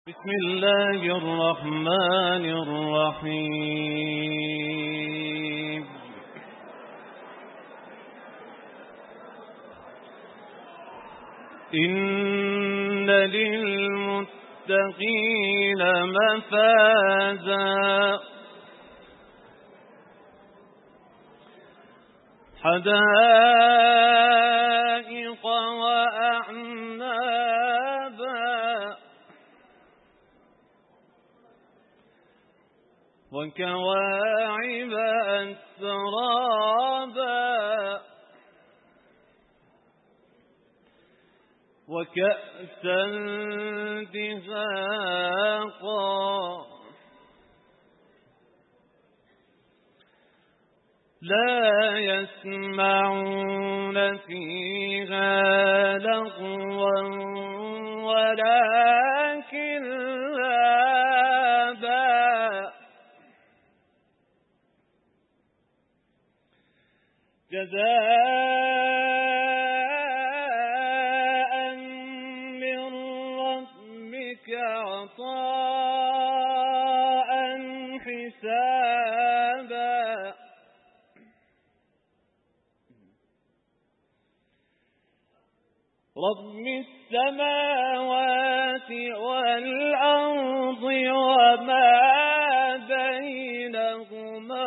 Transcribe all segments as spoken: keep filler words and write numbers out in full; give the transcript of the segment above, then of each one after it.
بسم الله الرحمن الرحيم. إن للمتقين مفازا حدائق وأعنابا وكواعب أترابا وكأسا دهاقا لا يسمعون فيها لغوا ولا كذابا جزاء من ربك عطاء حسابا رب السماوات والأرض وما بينهما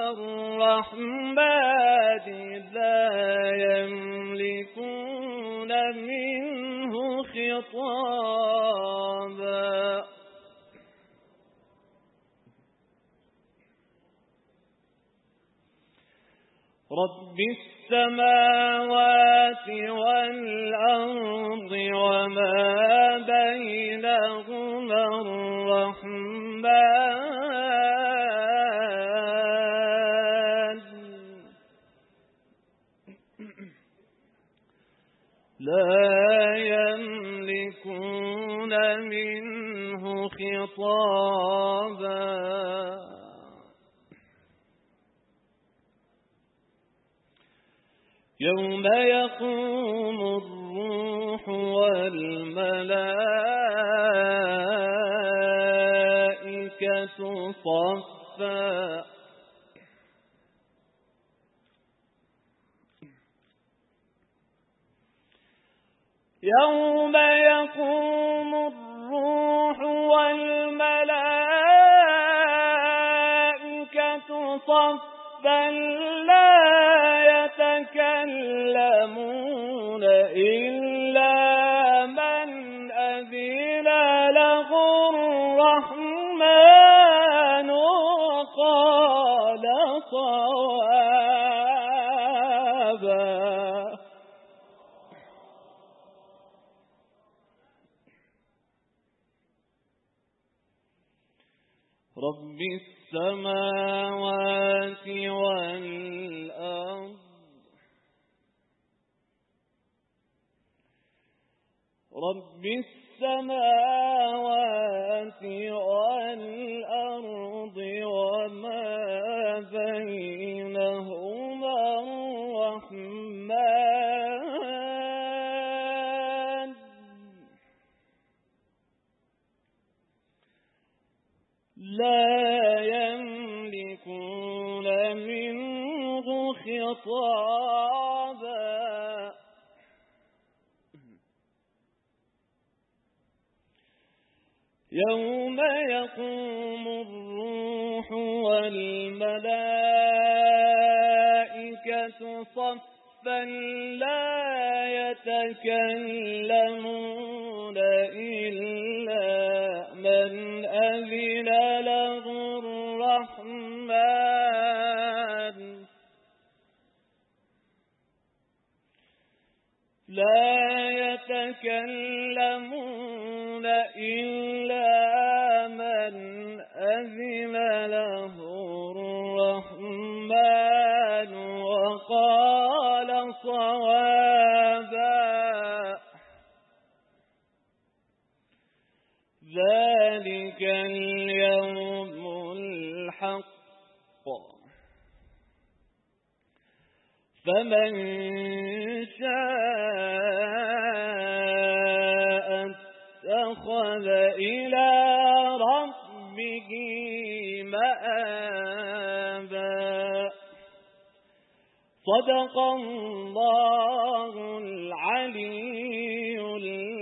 الرحمن لا يملكون منه خطابا رب السماوات والأرض وما بينهما الرحمن لا يملكون منه خطابا يوم يقوم الروح والملائكة صفا يوم يقوم الروح والملائكة صفا لا يتكلمون إلا من أذن له الرحمن وقال صوابا رب السماوات والأرض رب السماوات والأرض وما بينهما الرحمن لا يملكون منه خطابا يوم يقوم الروح والملائكة صفا لا يتكلمون إلا من أذن له الرحمن لا يتكلمون إلا من أذن له الرحمن وقال صوابا ذلك اليوم الحق فمن شاء اتخذ إلى صدق الله العلي العظيم.